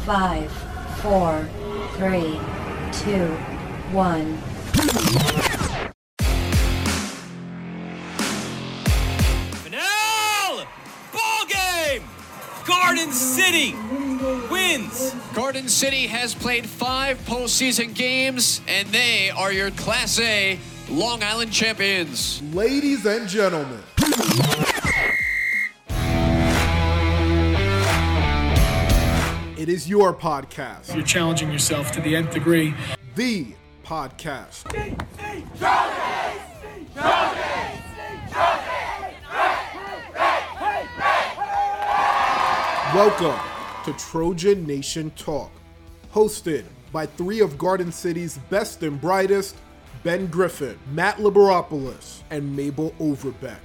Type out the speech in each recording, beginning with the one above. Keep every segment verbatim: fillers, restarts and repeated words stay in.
Five, four, three, two, one. Finale! Ball game! Garden City wins. Garden City has played five postseason games, and they are your Class A Long Island champions. Ladies and gentlemen, it is your podcast. You're challenging yourself to the nth degree. The podcast. Welcome to Trojan Nation Talk, hosted by three of Garden City's best and brightest, Ben Griffin, Matt Liberopoulos, and Mabel Overbeck.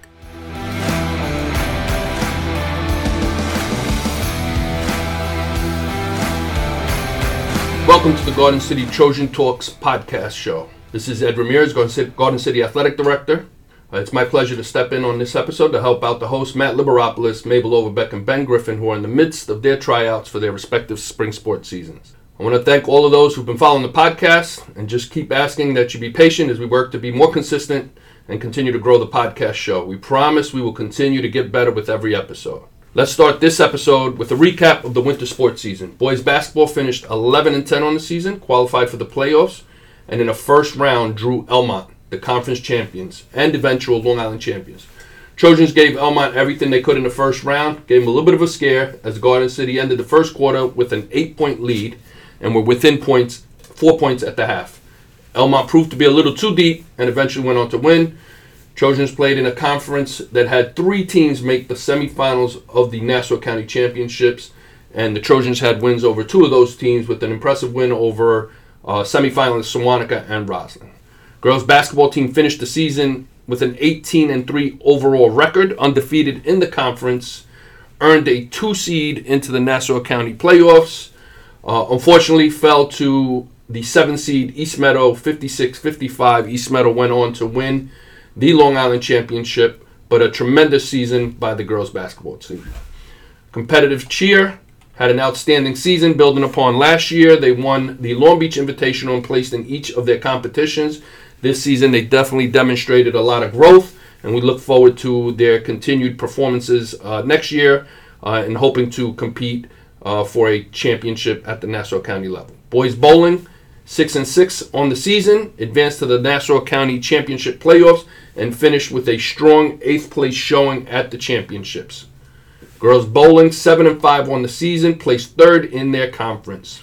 Welcome to the Garden City Trojan Talks podcast show. This is Ed Ramirez, Garden City, Garden City Athletic Director. Uh, it's my pleasure to step in on this episode to help out the hosts, Matt Liberopoulos, Mabel Overbeck, and Ben Griffin, who are in the midst of their tryouts for their respective spring sports seasons. I want to thank all of those who've been following the podcast and just keep asking that you be patient as we work to be more consistent and continue to grow the podcast show. We promise we will continue to get better with every episode. Let's start this episode with a recap of the winter sports season. Boys basketball finished eleven and ten on the season, qualified for the playoffs, and in the first round drew Elmont, the conference champions and eventual Long Island champions. Trojans gave Elmont everything they could in the first round, gave them a little bit of a scare as Garden City ended the first quarter with an eight-point lead and were within points, four points at the half. Elmont proved to be a little too deep and eventually went on to win. Trojans played in a conference that had three teams make the semifinals of the Nassau County Championships, and the Trojans had wins over two of those teams with an impressive win over uh, semifinalists Sewanaka and Roslyn. Girls basketball team finished the season with an eighteen and three overall record, undefeated in the conference, earned a two seed into the Nassau County playoffs, uh, unfortunately fell to the seven seed East Meadow, fifty-six fifty-five. East Meadow went on to win the Long Island Championship, but a tremendous season by the girls basketball team. Competitive cheer had an outstanding season building upon last year. They won the Long Beach Invitational and placed in each of their competitions. This season, they definitely demonstrated a lot of growth, and we look forward to their continued performances uh, next year uh, and hoping to compete uh, for a championship at the Nassau County level. Boys bowling, six and six on the season, advanced to the Nassau County Championship playoffs, and finished with a strong eighth place showing at the championships. Girls bowling, seven and five on the season, placed third in their conference.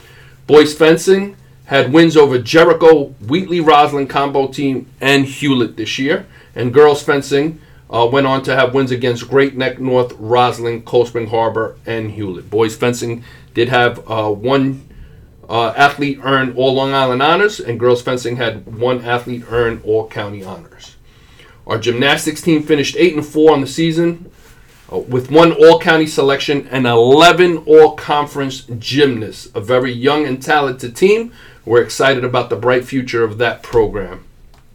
Boys fencing had wins over Jericho, Wheatley, Roslyn combo team, and Hewlett this year. And girls fencing uh, went on to have wins against Great Neck North, Roslyn, Cold Spring Harbor, and Hewlett. Boys fencing did have uh, one uh, athlete earn all Long Island honors, and girls fencing had one athlete earn all county honors. Our gymnastics team finished eight and four on the season, uh, with one all-county selection and eleven all-conference gymnasts. A very young and talented team. We're excited about the bright future of that program.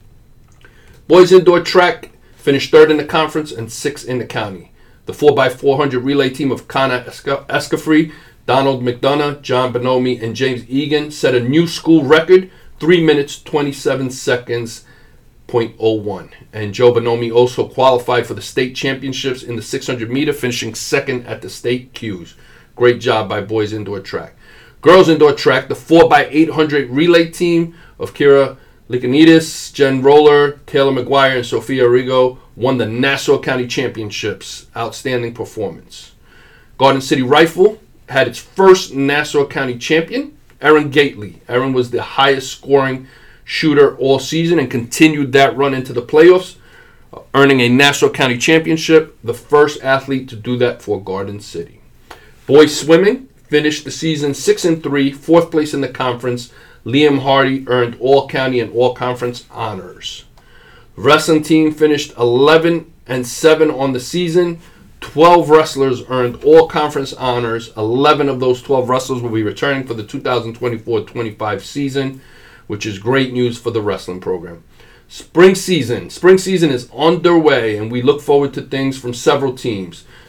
Boys indoor track finished third in the conference and sixth in the county. The four by four hundred relay team of Connor Escafree, Donald McDonough, John Bonomi, and James Egan set a new school record, three minutes, twenty-seven seconds, point oh one. And Joe Bonomi also qualified for the state championships in the six hundred meter, finishing second at the state Qs. Great job by boys indoor track. Girls indoor track, the four by eight hundred relay team of Kira Likanidis, Jen Roller, Taylor McGuire, and Sophia Rigo won the Nassau County Championships. Outstanding performance. Garden City Rifle had its first Nassau County champion, Erin Gately. Erin was the highest scoring shooter all season and continued that run into the playoffs, earning a Nassau County Championship, the first athlete to do that for Garden City. Boys swimming finished the season six and three, fourth place in the conference. Liam Hardy earned all county and all conference honors. Wrestling team finished eleven and seven on the season. twelve wrestlers earned all conference honors. eleven of those twelve wrestlers will be returning for the two thousand twenty-four twenty-five season, which is great news for the wrestling program. Spring season. Spring season is underway, and we look forward to things from several teams.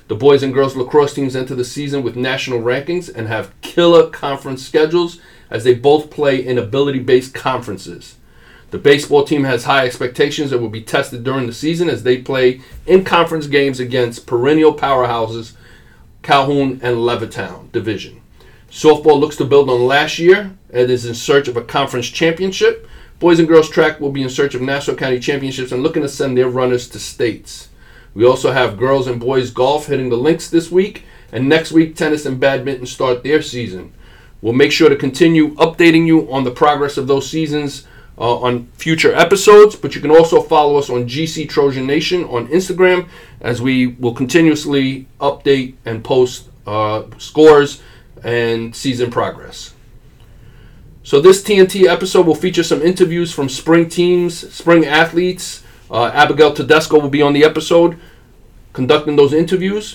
The boys and girls lacrosse teams enter the season with national rankings and have killer conference schedules as they both play in ability-based conferences. The baseball team has high expectations that will be tested during the season as they play in-conference games against perennial powerhouses Calhoun and Levittown division. Softball looks to build on last year and is in search of a conference championship. Boys and girls track will be in search of Nassau County championships and looking to send their runners to states. We also have girls and boys golf hitting the links this week, and next week tennis and badminton start their season. We'll make sure to continue updating you on the progress of those seasons uh, on future episodes, but you can also follow us on G C Trojan Nation on Instagram as we will continuously update and post uh, scores and season progress. So this T N T episode will feature some interviews from spring teams, spring athletes. Uh, Abigail Tedesco will be on the episode conducting those interviews.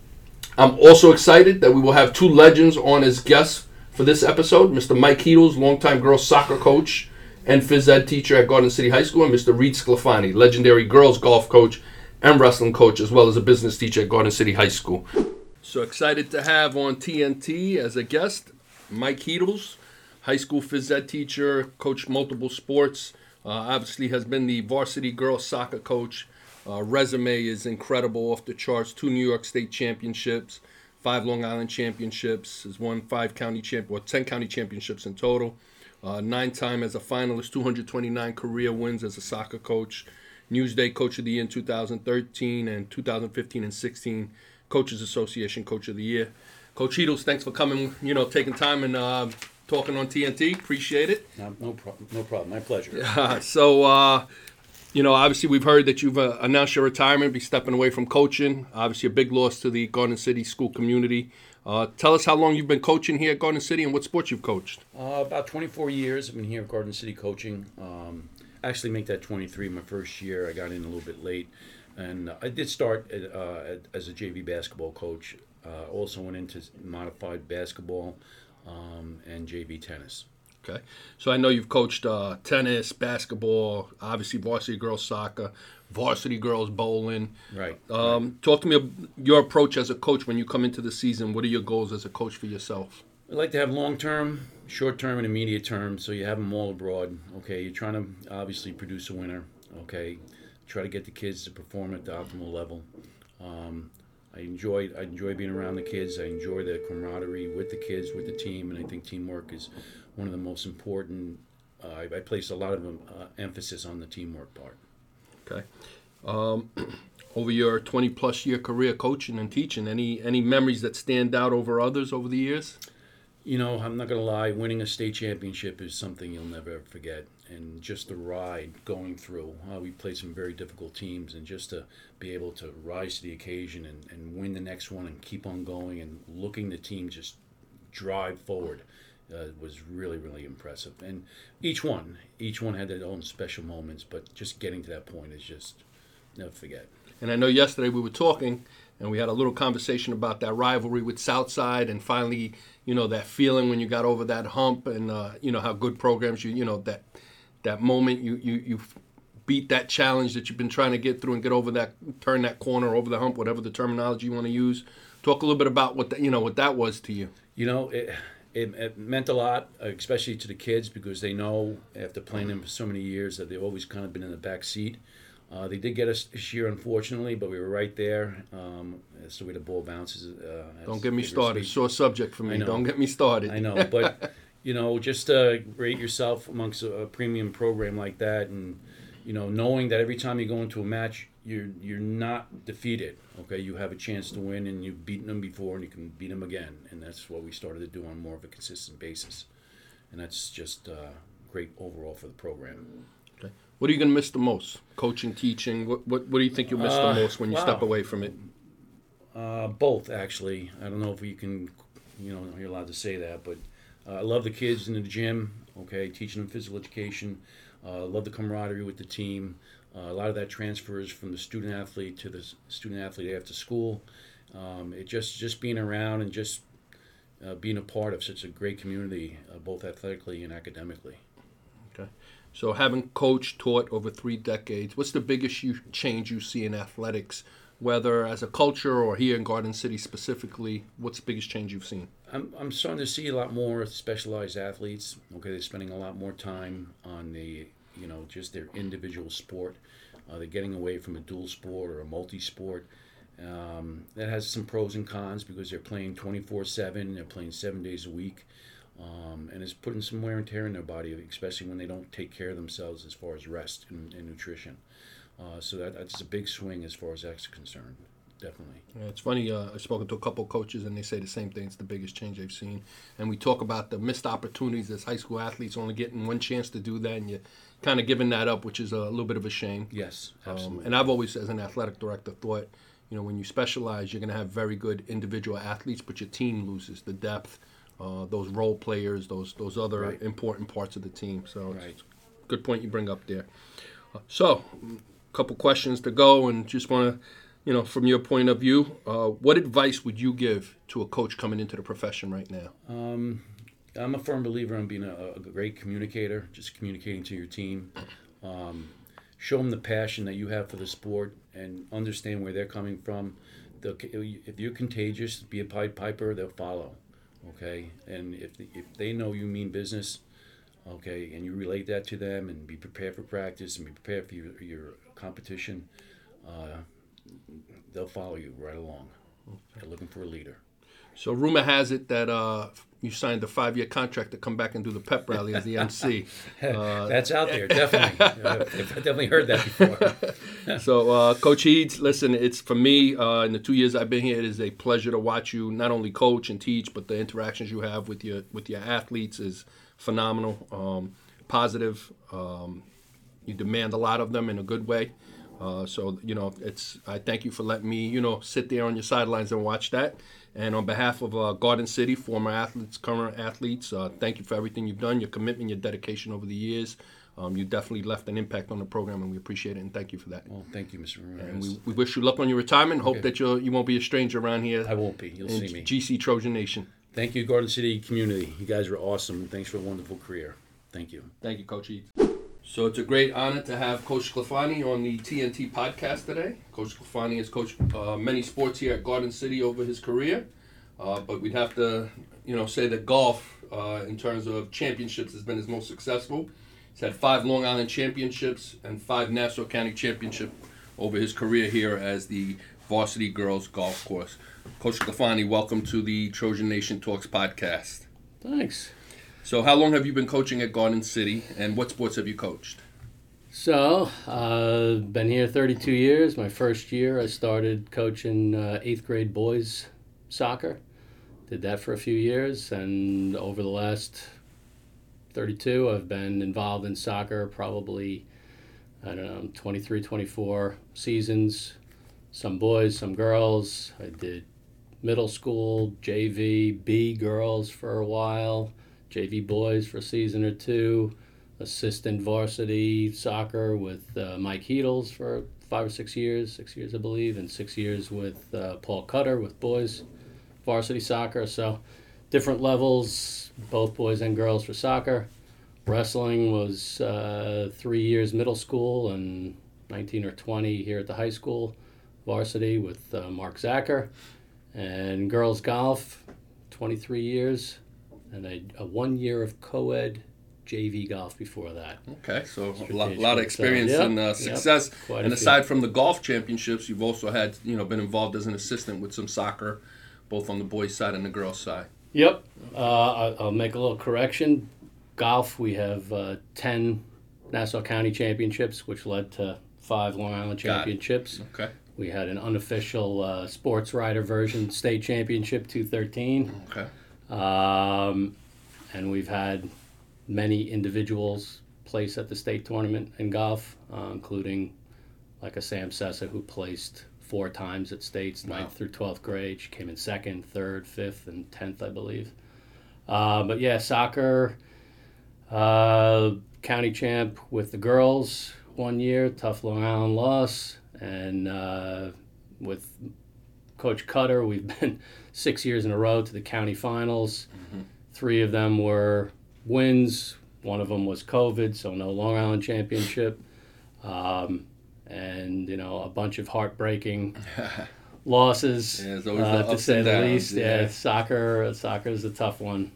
I'm also excited that we will have two legends on as guests for this episode. Mister Mike Heedles, longtime girls soccer coach and phys ed teacher at Garden City High School, and Mister Reed Sclafani, legendary girls golf coach and wrestling coach, as well as a business teacher at Garden City High School. So excited to have on T N T as a guest Mike Heedles, high school phys ed teacher, coached multiple sports, uh, obviously has been the varsity girls soccer coach. Uh, resume is incredible, off the charts. Two New York State championships, five Long Island championships, has won five county champ, or ten county championships in total. Uh, nine time as a finalist, two hundred twenty-nine career wins as a soccer coach. Newsday Coach of the Year in two thousand thirteen and two thousand fifteen and sixteen Coaches Association Coach of the Year. Coach Heedles, thanks for coming, you know, taking time and uh, talking on T N T. Appreciate it. No, no problem. No problem. My pleasure. Uh, so, uh, you know, obviously we've heard that you've uh, announced your retirement, be stepping away from coaching. Obviously a big loss to the Garden City school community. Uh, tell us how long you've been coaching here at Garden City and what sports you've coached. Uh, about twenty-four years I've been here at Garden City coaching. Um, actually make that twenty-three my first year. I got in a little bit late. And uh, I did start at, uh, at, as a J V basketball coach. Uh, also went into modified basketball um, and J V tennis. Okay. So I know you've coached uh, tennis, basketball, obviously varsity girls soccer, varsity girls bowling. Right. Um, right. Talk to me of your approach as a coach when you come into the season. What are your goals as a coach for yourself? I like to have long-term, short-term, and immediate term, so you have them all abroad. Okay, you're trying to obviously produce a winner. Okay, try to get the kids to perform at the optimal level. Um, I enjoy I enjoy being around the kids. I enjoy the camaraderie with the kids, with the team, and I think teamwork is one of the most important. Uh, I, I place a lot of um, uh, emphasis on the teamwork part. Okay. Um, over your twenty-plus year career coaching and teaching, any any memories that stand out over others over the years? You know, I'm not going to lie, winning a state championship is something you'll never ever forget. And just the ride going through. Uh, we played some very difficult teams, and just to be able to rise to the occasion and, and win the next one and keep on going and looking the team just drive forward uh, was really, really impressive. And each one, each one had their own special moments, but just getting to that point is just never forget. And I know yesterday we were talking, and we had a little conversation about that rivalry with Southside, and finally, you know, that feeling when you got over that hump, and uh, you know how good programs you, you know that that moment you you you beat that challenge that you've been trying to get through and get over that, turn that corner, over the hump, whatever the terminology you want to use. Talk a little bit about what that, you know what that was to you. You know, it, it, it meant a lot, especially to the kids, because they know after playing them for so many years that they've always kind of been in the back seat. Uh, they did get us this year, unfortunately, but we were right there. Um, that's the way the ball bounces. Uh, Don't get me started. Sore subject for me. Don't get me started. I know, but you know, just uh, rate yourself amongst a, a premium program like that, and you know, knowing that every time you go into a match, you're you're not defeated. Okay, you have a chance to win, and you've beaten them before, and you can beat them again, and that's what we started to do on more of a consistent basis, and that's just uh, great overall for the program. Okay. What are you going to miss the most? Coaching, teaching? What what, what do you think you'll miss Uh, the most when you wow. step away from it? Uh, both, actually. I don't know if you can, you know, you're allowed to say that, but uh, I love the kids in the gym, okay, teaching them physical education. Uh, love the camaraderie with the team. Uh, a lot of that transfers from the student athlete to the s- student athlete after school. Um, it just, just being around and just uh, being a part of such a great community, uh, both athletically and academically. Okay. So having coached, taught over three decades, what's the biggest you, change you see in athletics whether as a culture or here in Garden City specifically? What's the biggest change you've seen? I'm I'm starting to see a lot more specialized athletes. Okay, they're spending a lot more time on the, you know, just their individual sport. Uh, they're getting away from a dual sport or a multi-sport. Um, that has some pros and cons because they're playing twenty-four seven, they're playing seven days a week, um, and it's putting some wear and tear in their body, especially when they don't take care of themselves as far as rest and, and nutrition. Uh, so that, that's a big swing as far as that's concerned. Definitely. Yeah, it's funny, uh, I've spoken to a couple of coaches and they say the same thing. It's the biggest change they've seen. And we talk about the missed opportunities as high school athletes only getting one chance to do that, and you're kind of giving that up, which is a little bit of a shame. Yes, absolutely. Um, and I've always, as an athletic director, thought, you know, when you specialize, you're going to have very good individual athletes, but your team loses the depth, uh, those role players, those those other Right. important parts of the team. So Right. it's a good point you bring up there. Uh, so, a couple questions to go, and just want to, you know, from your point of view, uh, what advice would you give to a coach coming into the profession right now? Um, I'm a firm believer in being a, a great communicator, just communicating to your team. Um, show them the passion that you have for the sport and understand where they're coming from. They'll, if you're contagious, be a Pied Piper, they'll follow, okay? And if, if they know you mean business, okay, and you relate that to them and be prepared for practice and be prepared for your, your competition, uh, they'll follow you right along. They're looking for a leader. So rumor has it that uh, you signed a five-year contract to come back and do the pep rally as the M C. Uh, That's out there, definitely. I've I've definitely heard that before. so, uh, Coach Eads, listen, it's for me, uh, in the two years I've been here, it is a pleasure to watch you not only coach and teach, but the interactions you have with your with your athletes is phenomenal, um, positive. Um, you demand a lot of them in a good way. Uh, so, you know, it's I thank you for letting me, you know, sit there on your sidelines and watch that. And on behalf of uh, Garden City, former athletes, current athletes, uh, thank you for everything you've done, your commitment, your dedication over the years. Um, you definitely left an impact on the program, and we appreciate it, and thank you for that. Well, thank you, Mister Ramirez. And we, we wish you luck on your retirement. Hope Okay. that you you won't be a stranger around here. I won't be. You'll in see me. G C Trojan Nation. Thank you, Garden City community. You guys are awesome. Thanks for a wonderful career. Thank you. Thank you, Coach Eads. So it's a great honor to have Coach Sclafani on the T N T podcast today. Coach Sclafani has coached uh, many sports here at Garden City over his career, uh, but we'd have to, you know, say that golf, uh, in terms of championships, has been his most successful. He's had five Long Island championships and five Nassau County championship over his career here as the varsity girls golf course. Coach Sclafani, welcome to the Trojan Nation Talks podcast. Thanks. So how long have you been coaching at Garden City, and what sports have you coached? So, uh, been here thirty-two years. My first year, I started coaching uh, eighth grade boys soccer. Did that for a few years, and over the last thirty-two, I've been involved in soccer probably, I don't know, twenty-three, twenty-four seasons. Some boys, some girls. I did middle school, J V, B girls for a while. J V boys for a season or two, assistant varsity soccer with uh, Mike Heedles for five or six years, six years I believe, and six years with uh, Paul Cutter with boys varsity soccer. So different levels, both boys and girls for soccer. Wrestling was uh, three years middle school and nineteen or twenty here at the high school varsity with uh, Mark Zacher. And girls golf, twenty-three years. And a, a one year of co-ed J V golf before that. Okay, so a lot, Strategic. lot of experience So, yep, and uh, yep, success. quite a And few. aside from the golf championships, you've also had, you know, been involved as an assistant with some soccer, both on the boys' side and the girls' side. Yep. Uh, I- I'll make a little correction. Golf, we have uh, ten Nassau County championships, which led to five Long Island Got it. championships. Okay. We had an unofficial uh, sports rider version state championship, two thirteen. Okay. Um, and we've had many individuals place at the state tournament in golf, uh, including like a Sam Sessa who placed four times at states, Wow. ninth through twelfth grade. She came in second, third, fifth, and tenth, I believe. Uh, but yeah, soccer, uh, county champ with the girls one year, tough Long Island loss. And uh, with Coach Cutter, we've been six years in a row to the county finals. Mm-hmm. Three of them were wins. One of them was COVID, so no Long Island championship. Um, and, you know, a bunch of heartbreaking losses, Yeah, there's always uh, the to ups say and the downs, least. Yeah, yeah. soccer, soccer is a tough one.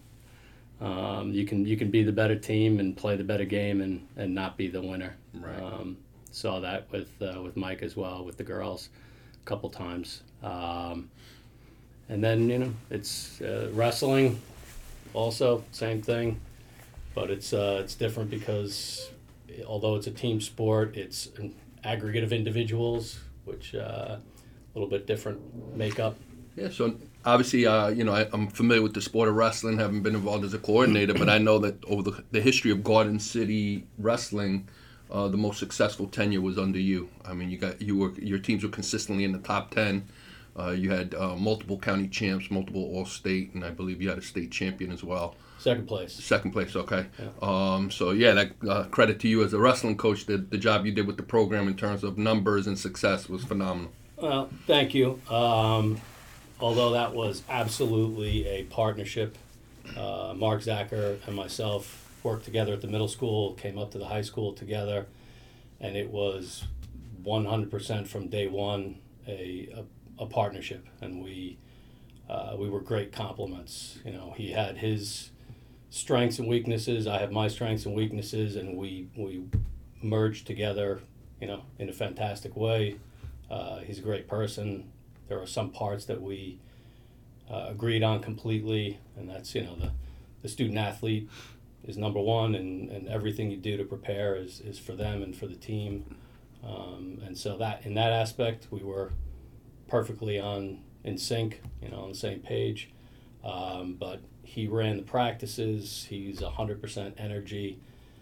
Um, you can you can be the better team and play the better game and, and not be the winner. Right. Um, saw that with uh, with Mike as well, with the girls, a couple times. Um, and then, you know, it's uh, wrestling, also same thing, but it's uh, it's different because although it's a team sport, it's an aggregate of individuals, which uh, a little bit different makeup. Yeah, so obviously, uh, you know, I, I'm familiar with the sport of wrestling, haven't been involved as a coordinator, but I know that over the, the history of Garden City wrestling, uh, the most successful tenure was under you. I mean, you got you were your teams were consistently in the top ten. Uh, you had uh, multiple county champs, multiple all-state, and I believe you had a state champion as well. Second place. Second place, okay. Yeah. Um, so yeah, that uh, credit to you as a wrestling coach. The the job you did with the program in terms of numbers and success was phenomenal. Well, thank you. Um, although that was absolutely a partnership, uh, Mark Zacher and myself worked together at the middle school, came up to the high school together, and it was one hundred percent from day one a, a, a partnership, and we uh, we were great complements. You know, he had his strengths and weaknesses, I have my strengths and weaknesses, and we we merged together, you know, in a fantastic way. Uh, he's a great person. There are some parts that we uh, agreed on completely, and that's, you know, the, the student athlete is number one, and, and everything you do to prepare is, is for them and for the team. Um, and so that in that aspect, we were perfectly on in sync, you know, on the same page. Um, but he ran the practices. He's one hundred percent energy.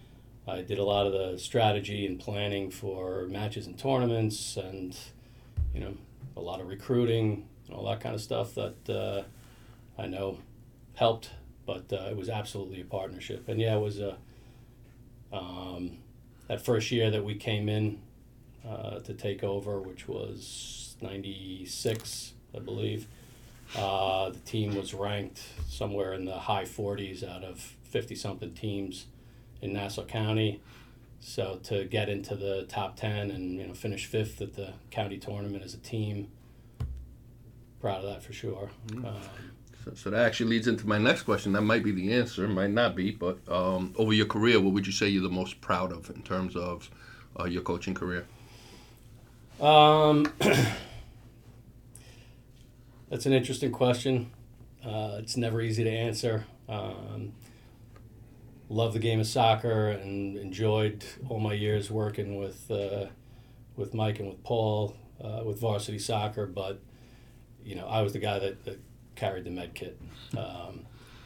I did a lot of the strategy and planning for matches and tournaments, and, you know, a lot of recruiting and all that kind of stuff that uh, I know helped, but uh, it was absolutely a partnership. And yeah, it was a um, that first year that we came in uh, to take over, which was ninety-six, I believe. Uh, the team was ranked somewhere in the high forties out of fifty-something teams in Nassau County. So to get into the top ten and, you know, finish fifth at the county tournament as a team, proud of that for sure. Mm-hmm. Um, So, so that actually leads into my next question. That might be the answer, might not be, but um, over your career, what would you say you're the most proud of in terms of uh, your coaching career? Um, that's an interesting question. Uh, it's never easy to answer. Um, love the game of soccer and enjoyed all my years working with uh, with Mike and with Paul uh, with varsity soccer. But, you know, I was the guy that, that carried the med kit. Um,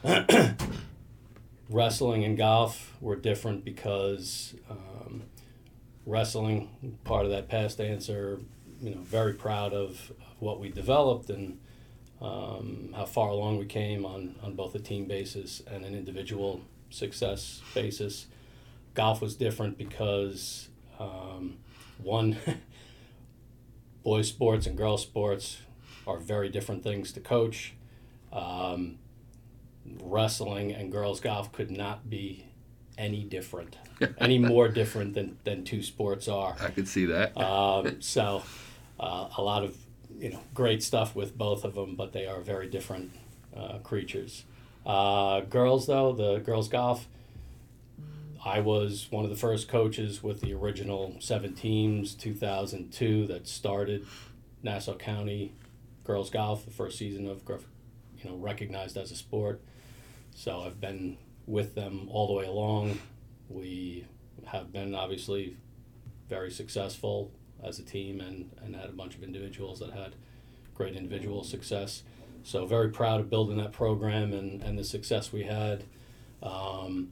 wrestling and golf were different because um, wrestling, part of that past answer, you know, very proud of, of what we developed and um, how far along we came on, on both a team basis and an individual success basis. Golf was different because um, one, boys sports and girls sports are very different things to coach. Um, wrestling and girls golf could not be any different, any more different than, than two sports are. I could see that. Um, so uh, a lot of, you know, great stuff with both of them, but they are very different uh, creatures. Uh, girls, though, the girls golf, I was one of the first coaches with the original seven teams, two thousand two, that started Nassau County girls golf, the first season of, you know, recognized as a sport. So I've been with them all the way along. We have been obviously very successful as a team and, and had a bunch of individuals that had great individual success. So very proud of building that program and, and the success we had. Um,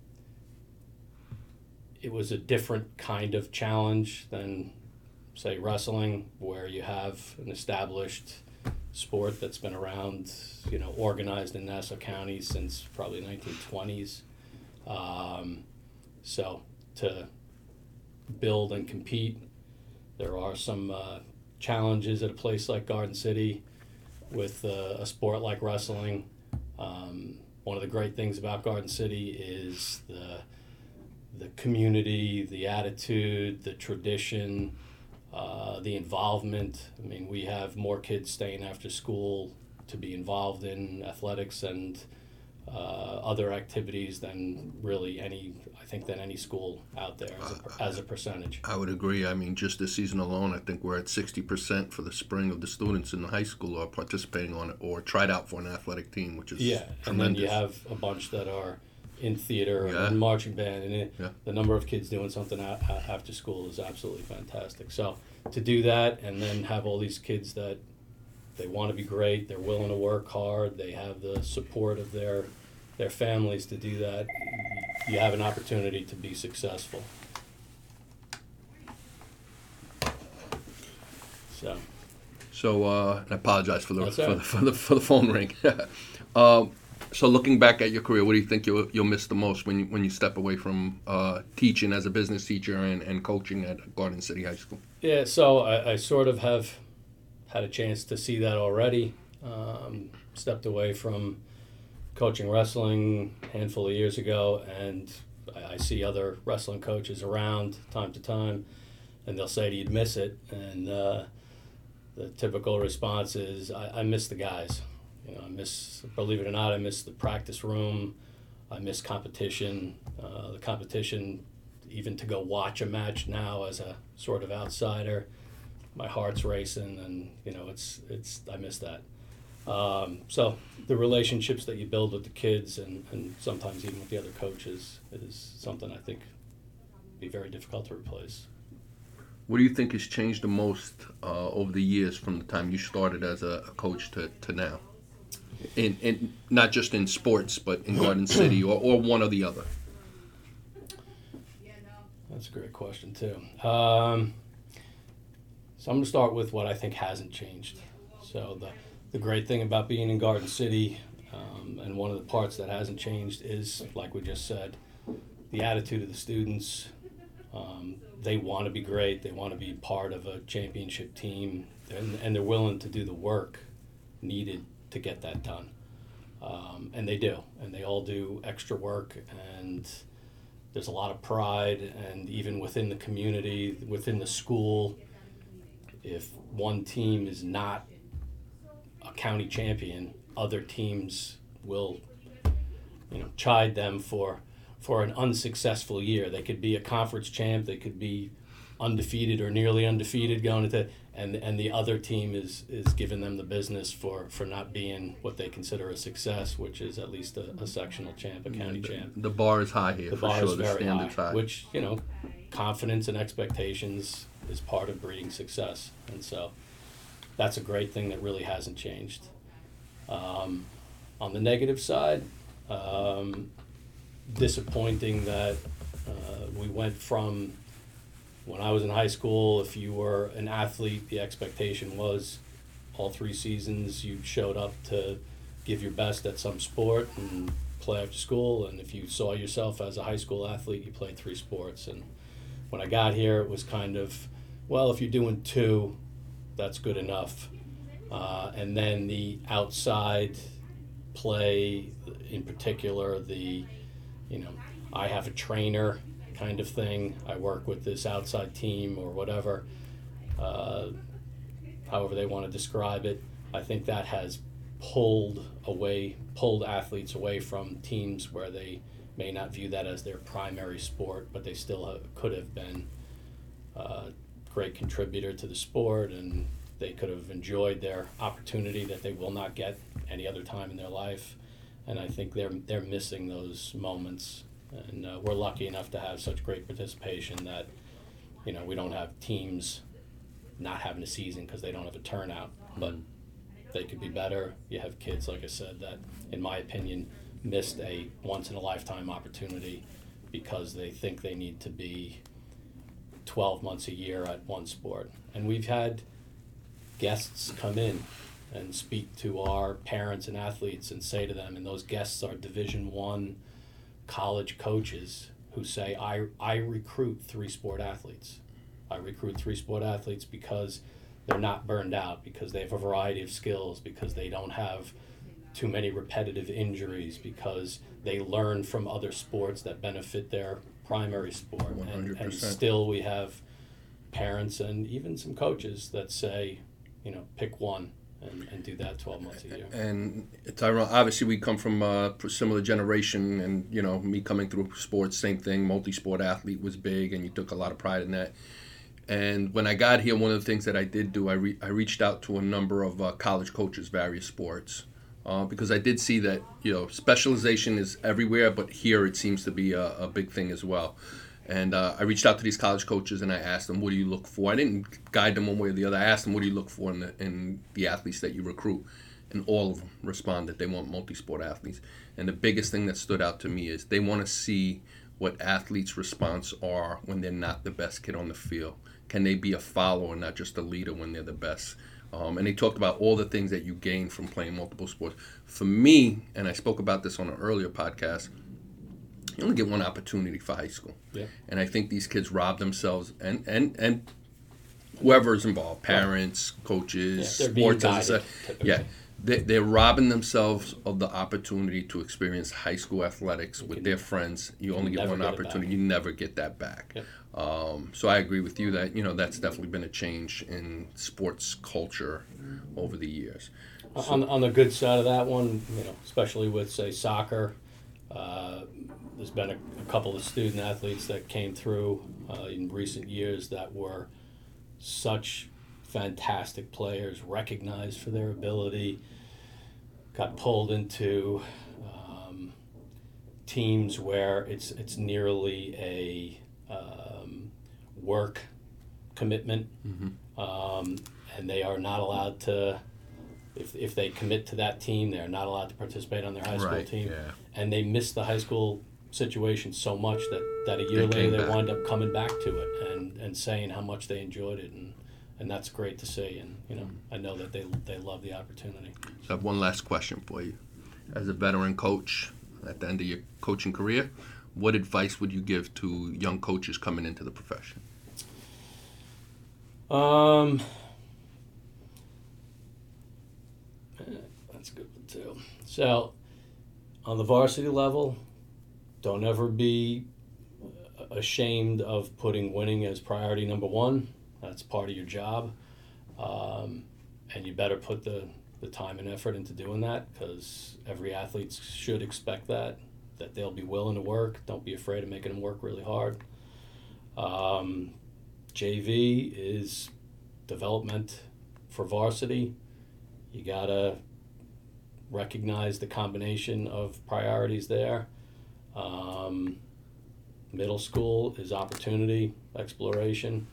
it was a different kind of challenge than, say, wrestling, where you have an established sport that's been around, you know, organized in Nassau County since probably nineteen twenties. Um, so to build and compete, there are some uh, challenges at a place like Garden City with uh, a sport like wrestling. Um, one of the great things about Garden City is the the community, the attitude, the tradition. uh, the involvement. I mean, we have more kids staying after school to be involved in athletics and uh, other activities than really any, I think, than any school out there as a, as a percentage. I would agree. I mean, just this season alone, I think we're at sixty percent for the spring of the students in the high school are participating on it or tried out for an athletic team, which is yeah, tremendous. And then you have a bunch that are in theater Yeah. and marching band, and it, Yeah. the number of kids doing something a- a- after school is absolutely fantastic. So to do that and then have all these kids that they want to be great, they're willing to work hard, they have the support of their their families to do that, you have an opportunity to be successful. So, So uh, I apologize for the That's for all the, right. for the for the phone ring. uh, so looking back at your career, what do you think you'll you'll miss the most when you when you step away from uh, teaching as a business teacher and, and coaching at Garden City High School? yeah, so I, I sort of have had a chance to see that already. Um, stepped away from coaching wrestling a handful of years ago, and I, I see other wrestling coaches around time to time, and they'll say, "Do you miss it?" And uh, the typical response is, I, I miss the guys. You know, I miss, believe it or not, I miss the practice room. I miss competition. Uh, the competition, even to go watch a match now as a sort of outsider, my heart's racing, and you know, it's it's I miss that. Um, so the relationships that you build with the kids and, and sometimes even with the other coaches is something I think be very difficult to replace. What do you think has changed the most uh, over the years from the time you started as a, a coach to, to now? In, in not just in sports, but in Garden City or, or one or the other? That's a great question too. Um, so I'm going to start with what I think hasn't changed. So the the great thing about being in Garden City, um, and one of the parts that hasn't changed is, like we just said, the attitude of the students. Um, they want to be great. They want to be part of a championship team, and, and they're willing to do the work needed to get that done. Um, and they do, and they all do extra work, and there's a lot of pride, and even within the community, within the school, if one team is not a county champion, other teams will, you know, chide them for for an unsuccessful year. They could be a conference champ, they could be undefeated or nearly undefeated going into, and and the other team is is giving them the business for, for not being what they consider a success, which is at least a, a sectional champ, a county the, champ. The bar is high here, The for bar sure. is The very standard's high, high. which, you know, confidence and expectations is part of breeding success, and so that's a great thing that really hasn't changed. Um, on the negative side, um, disappointing that uh, we went from, when I was in high school, if you were an athlete, the expectation was all three seasons you showed up to give your best at some sport and play after school, and if you saw yourself as a high school athlete, you played three sports. And when I got here, it was kind of, well, if you're doing two, that's good enough. Uh, and then the outside play, in particular, the, you know, I have a trainer kind of thing. I work with this outside team or whatever, uh, however they want to describe it. I think that has pulled away, pulled athletes away from teams where they may not view that as their primary sport, but they still have, could have been a great contributor to the sport, and they could have enjoyed their opportunity that they will not get any other time in their life. And I think they're they're missing those moments. And uh, we're lucky enough to have such great participation that, you know, we don't have teams not having a season because they don't have a turnout. But they could be better. You have kids, like I said, that, in my opinion, missed a once-in-a-lifetime opportunity because they think they need to be twelve months a year at one sport. And we've had guests come in and speak to our parents and athletes and say to them, and those guests are Division One college coaches who say, I, I recruit three sport athletes. I recruit three sport athletes because they're not burned out, because they have a variety of skills, because they don't have too many repetitive injuries, because they learn from other sports that benefit their primary sport. And, and still we have parents and even some coaches that say, you know, pick one and, and do that twelve months a year. And it's ironic. Obviously, we come from a similar generation, and you know, me coming through sports, same thing. Multi-sport athlete was big, and you took a lot of pride in that. And when I got here, one of the things that I did do, I re- I reached out to a number of uh, college coaches, various sports, uh, because I did see that, you know, specialization is everywhere, but here it seems to be a, a big thing as well. And uh, I reached out to these college coaches and I asked them, what do you look for? I didn't guide them one way or the other. I asked them, what do you look for in the, in the athletes that you recruit? And all of them responded they want multi-sport athletes. And the biggest thing that stood out to me is they want to see what athletes' response are when they're not the best kid on the field. Can they be a follower, not just a leader when they're the best? Um, and they talked about all the things that you gain from playing multiple sports. For me, and I spoke about this on an earlier podcast, you only get one opportunity for high school. Yeah. And I think these kids rob themselves, and, and, and whoever is involved, parents, coaches, yeah, sports, as I said, typically. yeah, they, they're robbing themselves of the opportunity to experience high school athletics with their friends. You only get one get opportunity. You never get that back. Yep. Um, so I agree with you that, you know, that's definitely been a change in sports culture over the years. So, on, on the good side of that one, you know, especially with, say, soccer, uh, there's been a, a couple of student athletes that came through uh, in recent years that were such fantastic players, recognized for their ability, got pulled into um, teams where it's it's nearly a um, work commitment, mm-hmm. um, and they are not allowed to. If if they commit to that team, they're not allowed to participate on their high school Right, team, yeah. and they miss the high school situation so much that, that a year They later came they back. wind up coming back to it and, and saying how much they enjoyed it, and, and that's great to see. And you know, I know that they they love the opportunity. So I have one last question for you. As a veteran coach at the end of your coaching career, what advice would you give to young coaches coming into the profession? Um, that's a good one too. So, on the varsity level, don't ever be ashamed of putting winning as priority number one. That's part of your job. Um, and you better put the, the time and effort into doing that, because every athlete should expect that, that they'll be willing to work. Don't be afraid of making them work really hard. Um, J V is development for varsity. You gotta recognize the combination of priorities there. Um, middle school is opportunity, exploration.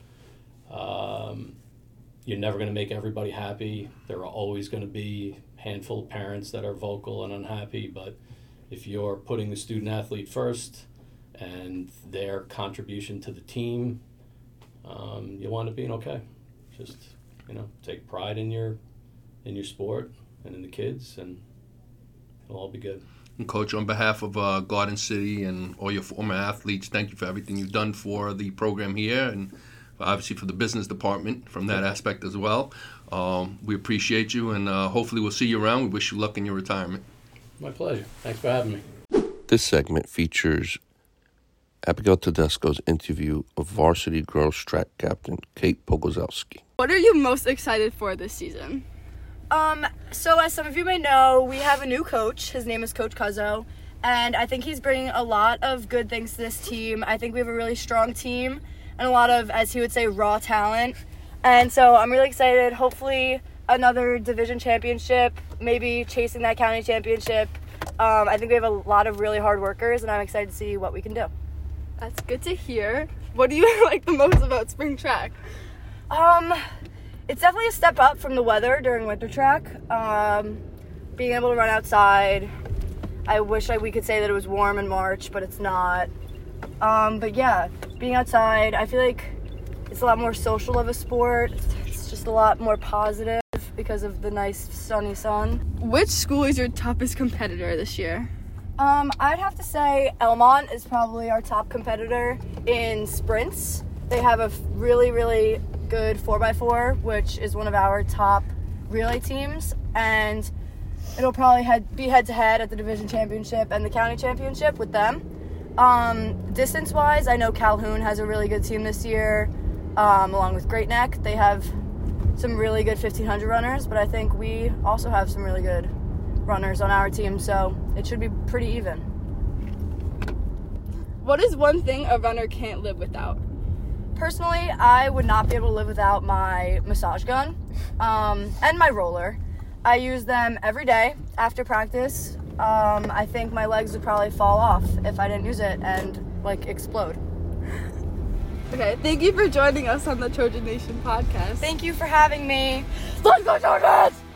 Um, you're never going to make everybody happy. There are always going to be a handful of parents that are vocal and unhappy, but if you're putting the student athlete first and their contribution to the team, um, you'll wind up being okay. Just, you know, take pride in your in your sport and in the kids, and it'll all be good. And Coach, on behalf of uh, Garden City and all your former athletes, thank you for everything you've done for the program here, and obviously for the business department from that aspect as well. Um, we appreciate you, and uh, hopefully we'll see you around. We wish you luck in your retirement. My pleasure. Thanks for having me. This segment features Abigail Tedesco's interview of varsity girls track captain Kate Pogozowski. What are you most excited for this season? Um, so as some of you may know, we have a new coach. His name is Coach Cuzzo, and I think he's bringing a lot of good things to this team. I think we have a really strong team and a lot of, as he would say, raw talent. And so I'm really excited. Hopefully another division championship, maybe chasing that county championship. Um, I think we have a lot of really hard workers, and I'm excited to see what we can do. That's good to hear. What do you like the most about spring track? Um... It's definitely a step up from the weather during winter track. Um, being able to run outside. I wish I, we could say that it was warm in March, but it's not. Um, but yeah, being outside, I feel like it's a lot more social of a sport. It's just a lot more positive because of the nice sunny sun. Which school is your toughest competitor this year? Um, I'd have to say Elmont is probably our top competitor in sprints. They have a really, really good four by four, which is one of our top relay teams, and it'll probably head, be head-to-head at the division championship and the county championship with them. Um, distance-wise, I know Calhoun has a really good team this year. um, along with Great Neck. They have some really good fifteen hundred runners, but I think we also have some really good runners on our team, so it should be pretty even. What is one thing a runner can't live without? Personally, I would not be able to live without my massage gun um, and my roller. I use them every day after practice. Um, I think my legs would probably fall off if I didn't use it and, like, explode. Okay, thank you for joining us on the Trojan Nation podcast. Thank you for having me. Let's go, Trojans!